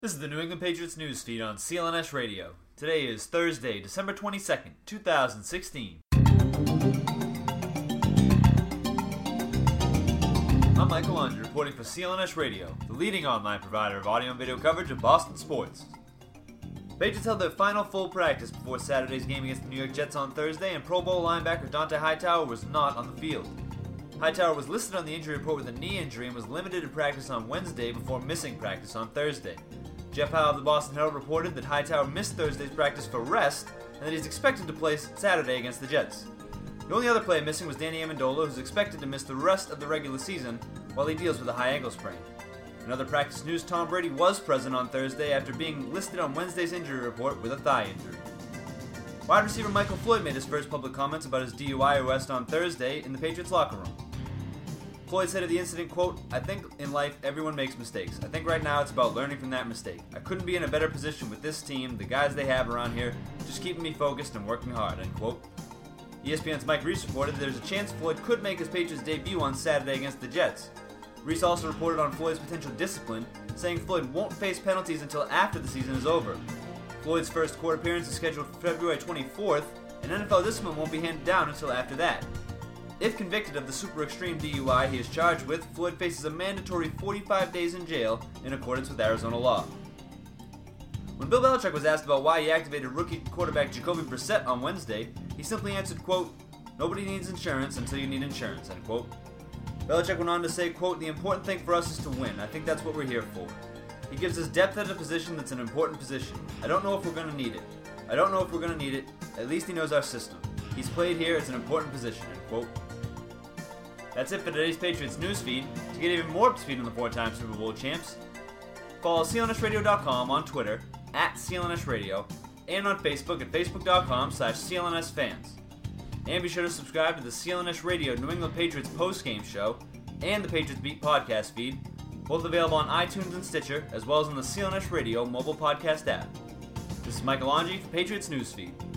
This is the New England Patriots news feed on CLNS Radio. Today is Thursday, December 22nd, 2016. I'm Michael Lunge, reporting for CLNS Radio, the leading online provider of audio and video coverage of Boston sports. Patriots held their final full practice before Saturday's game against the New York Jets on Thursday, and Pro Bowl linebacker Dont'a Hightower was not on the field. Hightower was listed on the injury report with a knee injury and was limited to practice on Wednesday before missing practice on Thursday. Jeff Howe of the Boston Herald reported that Hightower missed Thursday's practice for rest and that he's expected to play Saturday against the Jets. The only other player missing was Danny Amendola, who's expected to miss the rest of the regular season while he deals with a high ankle sprain. In other practice news, Tom Brady was present on Thursday after being listed on Wednesday's injury report with a thigh injury. Wide receiver Michael Floyd made his first public comments about his DUI arrest on Thursday in the Patriots locker room. Floyd said of the incident, quote, "I think in life everyone makes mistakes. I think right now it's about learning from that mistake. I couldn't be in a better position with this team, the guys they have around here, just keeping me focused and working hard," end quote. ESPN's Mike Reese reported that there's a chance Floyd could make his Patriots debut on Saturday against the Jets. Reese also reported on Floyd's potential discipline, saying Floyd won't face penalties until after the season is over. Floyd's first court appearance is scheduled for February 24th, and NFL discipline won't be handed down until after that. If convicted of the super extreme DUI he is charged with, Floyd faces a mandatory 45 days in jail in accordance with Arizona law. When Bill Belichick was asked about why he activated rookie quarterback Jacoby Brissett on Wednesday, he simply answered, quote, "Nobody needs insurance until you need insurance," end quote. Belichick went on to say, quote, "The important thing for us is to win. I think that's what we're here for." He gives us depth at a position that's an important position. I don't know if we're going to need it. At least he knows our system. He's played here. It's an important position," end quote. That's it for today's Patriots newsfeed. To get even more up to speed on the four-time Super Bowl champs, follow CLNSradio.com on Twitter, @CLNSradio, and on Facebook at Facebook.com/CLNSfans. And be sure to subscribe to the CLNS Radio New England Patriots postgame show and the Patriots Beat podcast feed, both available on iTunes and Stitcher, as well as on the CLNS Radio mobile podcast app. This is Michael Longi for Patriots Newsfeed.